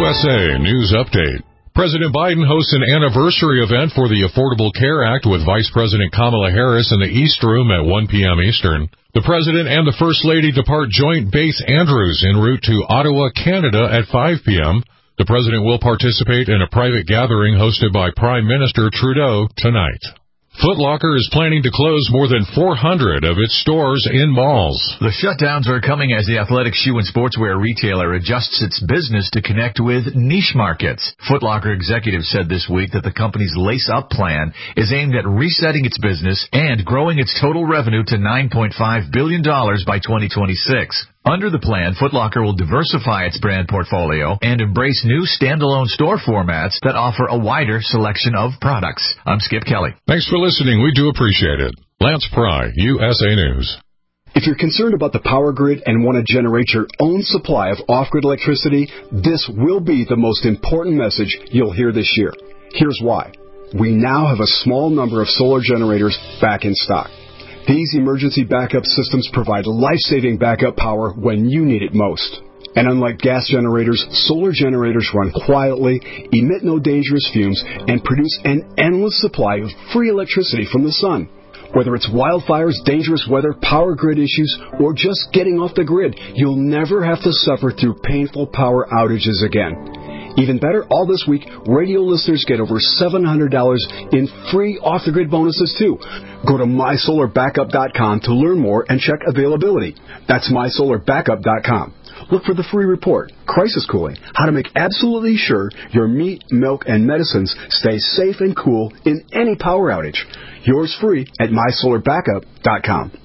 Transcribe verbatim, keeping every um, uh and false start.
S A News Update. President Biden hosts an anniversary event for the Affordable Care Act with Vice President Kamala Harris in the East Room at one p.m. Eastern. The President and the First Lady depart Joint Base Andrews en route to Ottawa, Canada at five p.m. The President will participate in a private gathering hosted by Prime Minister Trudeau tonight. Foot Locker is planning to close more than four hundred of its stores in malls. The shutdowns are coming as the athletic shoe and sportswear retailer adjusts its business to connect with niche markets. Foot Locker executives said this week that the company's Lace Up plan is aimed at resetting its business and growing its total revenue to nine point five billion dollars by twenty twenty-six. Under the plan, Foot Locker will diversify its brand portfolio and embrace new standalone store formats that offer a wider selection of products. I'm Skip Kelly. Thanks for listening. We do appreciate it. Lance Pry, U S A News. If you're concerned about the power grid and want to generate your own supply of off-grid electricity, this will be the most important message you'll hear this year. Here's why. We now have a small number of solar generators back in stock. These emergency backup systems provide life-saving backup power when you need it most. And unlike gas generators, solar generators run quietly, emit no dangerous fumes, and produce an endless supply of free electricity from the sun. Whether it's wildfires, dangerous weather, power grid issues, or just getting off the grid, you'll never have to suffer through painful power outages again. Even better, all this week, radio listeners get over seven hundred dollars in free off-the-grid bonuses, too. Go to my solar backup dot com to learn more and check availability. That's my solar backup dot com. Look for the free report, Crisis Cooling, how to make absolutely sure your meat, milk, and medicines stay safe and cool in any power outage. Yours free at my solar backup dot com.